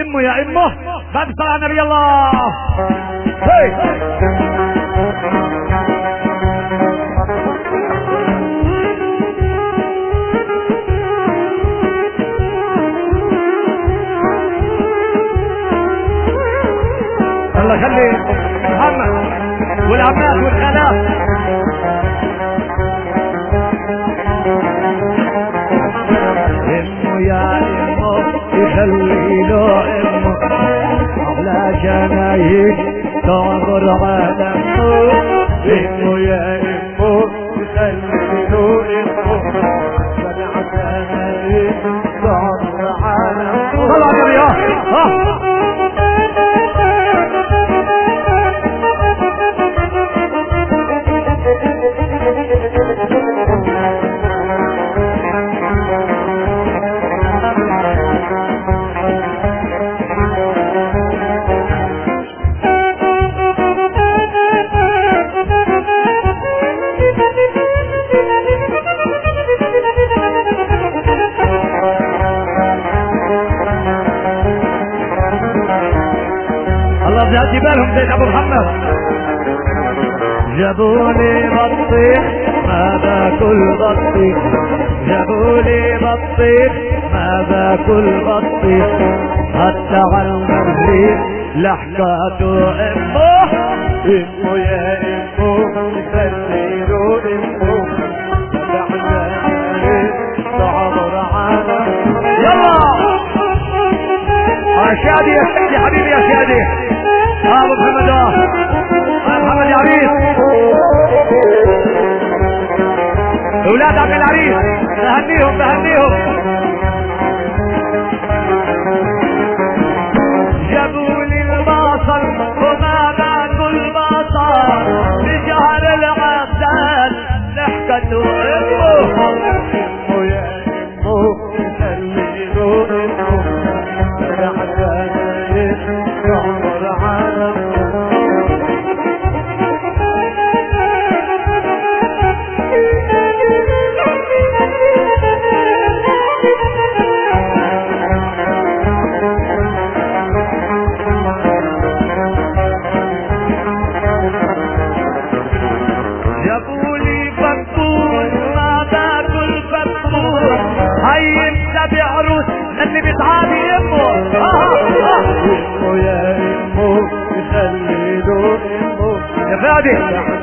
امه يا امه بعد صلاة على النبي. الله هي الله خلي محمد والعمات والخالات. امه يا امه يخلي له امه على جنايك تعبر على امه. امه يا امه يخلي له امه على جنايك تعبر على امه. طلع يا الله بالهم زي ابو محمد. جابولي بطيخ ما باكل بطيخ، جابولي بطيخ ما باكل بطيخ، حتى على المريخ لحقاته امه. امه يا امه يسليله امه لحقاته تعبر على. يلا شادي يا سيدي حبيبي يا سيدي ابو محمد. محمد يا عريس اولاد عم العريس بهنيهم بهنيهم. جابوا لي البصل وما باكل بصل بجهر العسل ضحكته امه. امه يا امه خليله امه عشان تعبر على جابولي فتون ما باكل فتون هاي النبي عروس اللي بتعادي امه. امه يا امه يخلي له امه يا فادي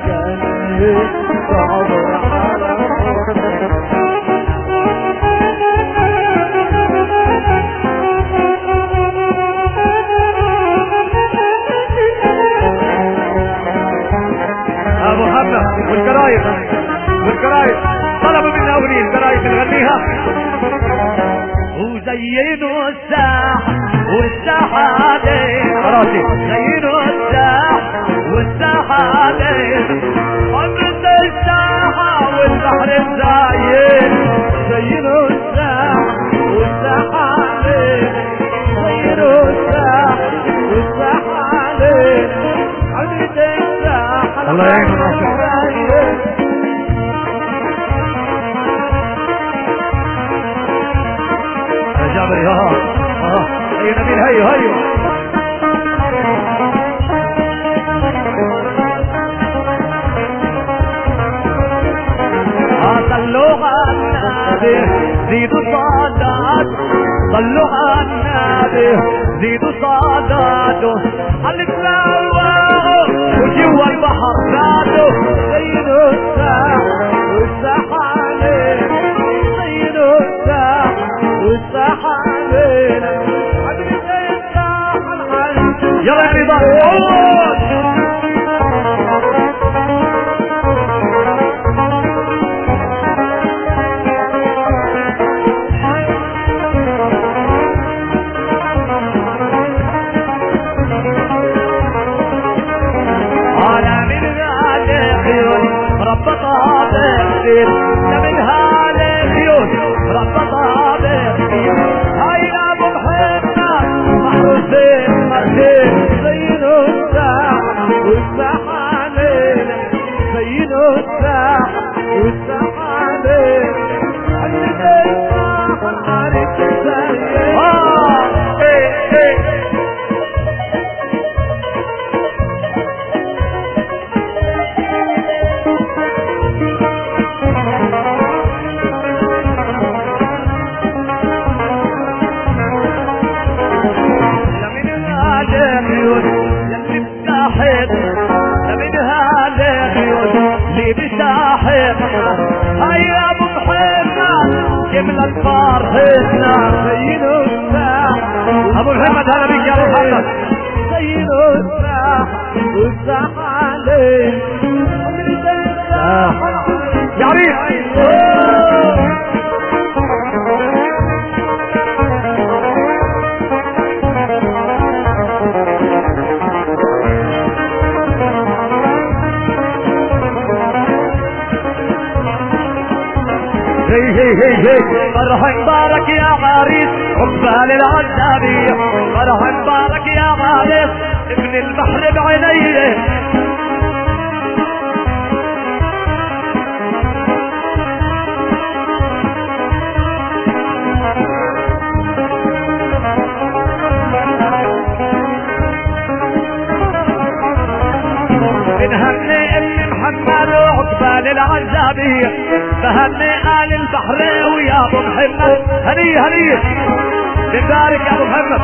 تعبر على ابو محمد والكرايب والكرايب طلبوا منا اغنيه الكرايب نغنيها. وزينوا الساحة والساحة عليه راسي زينوا الساحة والساحة عليه حمد الساحة والبحر الزايد. زينوا الساحة والساحة عليه زينوا الساحة والساحة عليه حمد الساحة. الله يعينك جابري. هيا نبيل هيا هيا صلوا على النبي زيدوا صلات، صلوا على النبي زيدوا صلاته على السواق وجوا البحر زادوا. زينوا الساحة والساحة عليه زينوا الساحة والساحة علينا عدل الساحة العين. يلا يا رضا ربطها بخير منها لليوم ربطها بخير. هاي ابو محمد محروسين مرتين زينوا الساحة والساحة علينا زينوا الساحة والساحة علينا عندنا الساحة عليك زين. يملى الفارحنا زين الساح ابو محمد هلا بيك يا ابو محمد زين الساح والساح عليه يا عريس هي فرح مبارك يا عريس عقبال العزابية فرح مبارك يا عريس ابن البحر بعينيه نهني ابن محمد وعقبال العزابية فهني آل البحر ويا ابو محمد هنيه هنيه نبارك يا ابو محمد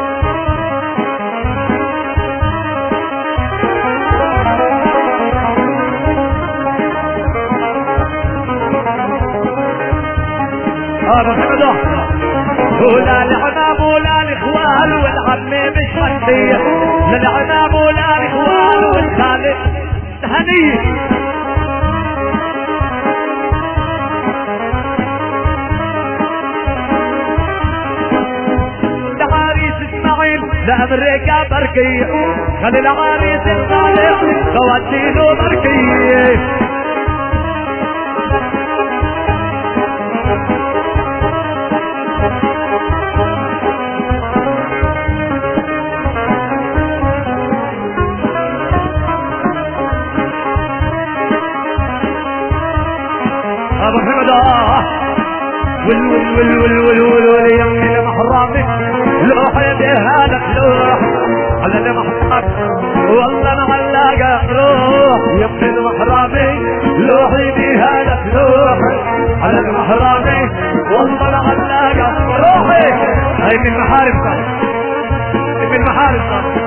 ابو محمد ولا العمام ولا الاخوان والعمي مش حسيه لا العمام ولا الاخوان والخالد هنيه العريس اسماعيل لامريكا بركيه خلي العريس الصالح خواتينه بركيه ابو محمد ول يمي المحرامي لوح بهذا لوح على المحرم والله معلقه روح يمي المحرامي لوحي بهذا لوح على المحرامي والله معلقه روحي هاي من المحارم من المحارم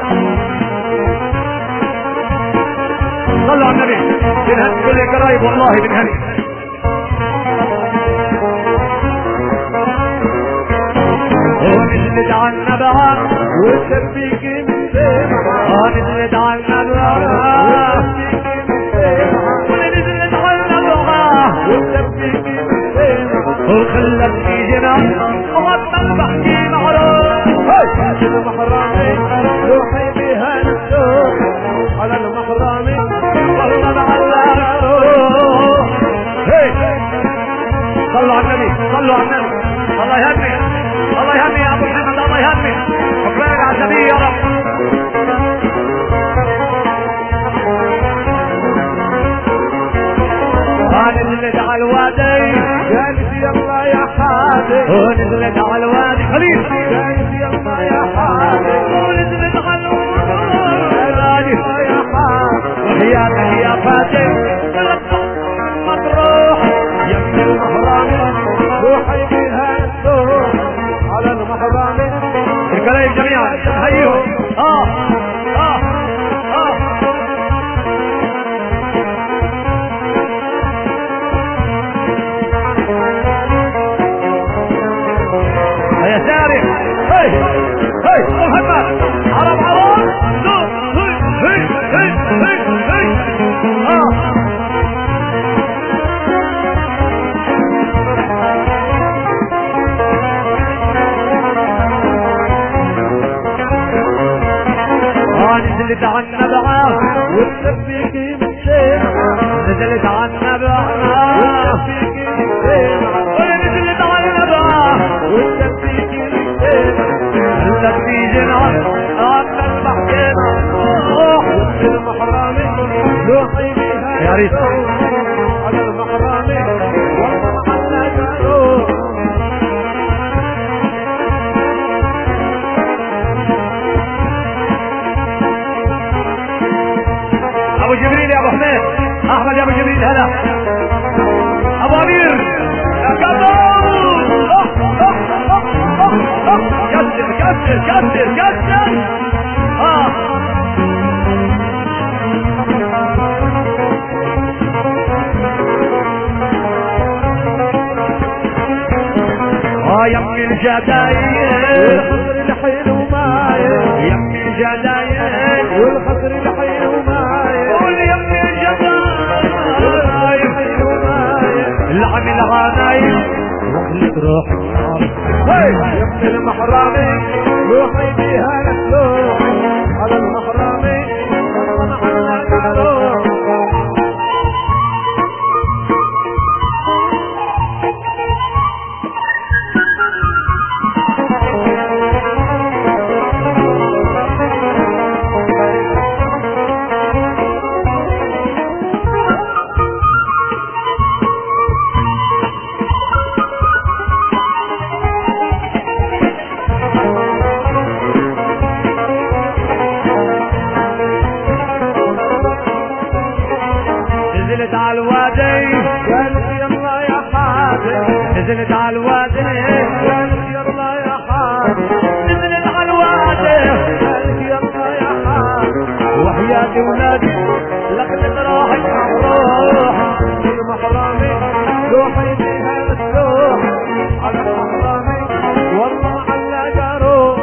صلوا على النبي من كل قرايب والله من هني ونزلت عنا بقى والشبيك مسامع ونزلت عنا بقى ونزلت عنا بقى والشبيك مسامع وخلتني جنان وغطى بحكي معروف المحرامي روحي بها السوق على المحرامي والله معلق روح صلوا على النبي صلوا على النبي الله يهني الله يهني يا ابو محمد الله يهني عقبالك عزمية يا رب ونزلت على الوادي قالت يلا يا حادي ونزلت على الوادي خليل قالت يلا يا حادي ونزلت على الوادي يا حادي وحياتك يا فاتن مطروح يمن المحرامي روحي بها السوق على المحرامي الكلايب جميعا هيهم يا ساري هي محمد عرب نزلت عنا بعاه والشبيك مسامع نزلت عنا بعاه والشبيك مسامع ونزلت عنا بعاه والشبيك مسامع التي جنان عنا البحكينا المحرامي روحي بها يا ريت على المحرامي والله معلقه روح ابو جبريل يا ابو حميد احمد يا ابو جبريل هلا ابو امير يا كسر كسر كسر كسر يمي الجدايل والخضر الحلو مايل يمي الجدايل والخضر الحلو مايل قول يمي الجدايل الحلو مايل العمل غنايل وخلت روحي يمي المحرامي روحي بيها لسلوحي على المحرامي والله محلك روحي نزلت على الوادي قالت يلا يا حاجة نزلت على الوادي قالت يلا يا حاجة نزلت على الوادي قالت يلا يا حاجة وحياتي ولادي لقد روحك روح المحرامي روحي بيها للسوح على المحرامي والله على روح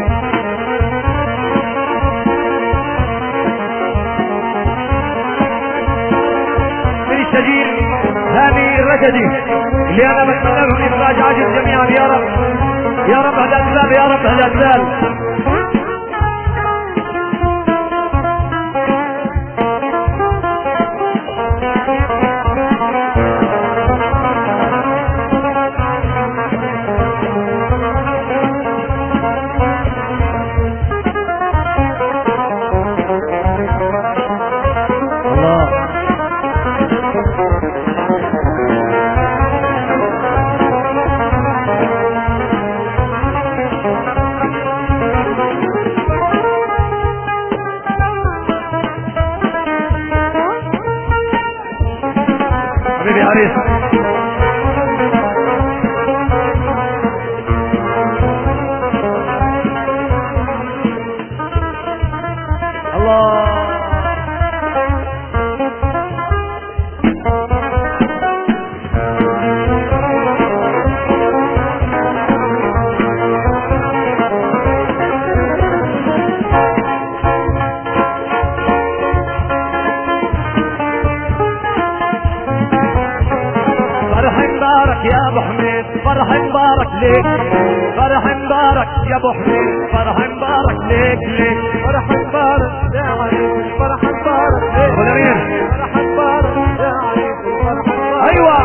من الشجير هاني الرشدي اللي انا بتمنى لهم اخراج عاجل جميعا يا رب يا رب هذا الاسلام يا رب هذا الاسلام حبيبي عريس الله فرح مبارك يا ابو حميد فرح مبارك ليك فرح مبارك يا ابو حميد فرح مبارك ليك فرح مبارك يا عريس فرح مبارك ابو الامير فرح مبارك يا عريس فرح مبارك ايوه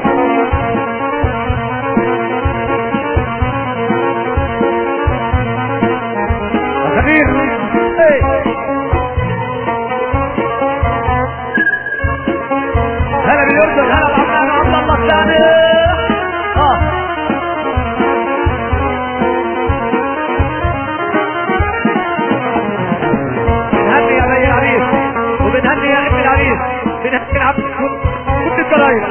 كبير هلا بالاردن هلا بعمان عبد الله الثاني بنهني يا بي العريس وبنهني يا ابن العريس بنهني العبد كل الضرايب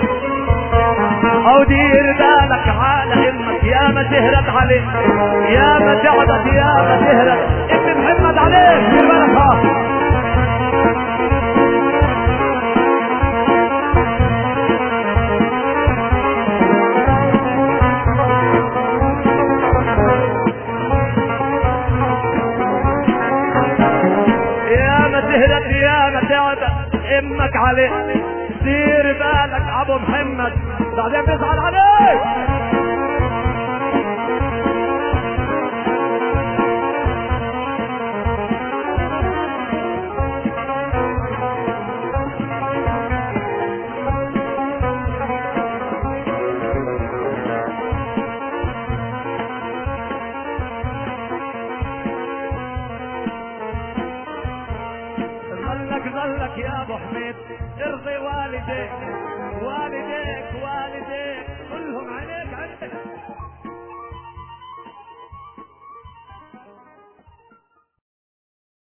او دير بالك على امك يا ما تهرب عليك يا ما تعبت يا ما تهرب ابن محمد عليك دير بالك يا ما تهرب يا ما تعبت امك عليك دير بالك ابو محمد بعدين بيزعل عليك ظلك يا ابو حميد ارضي والديك والديك والديك كلهم عليك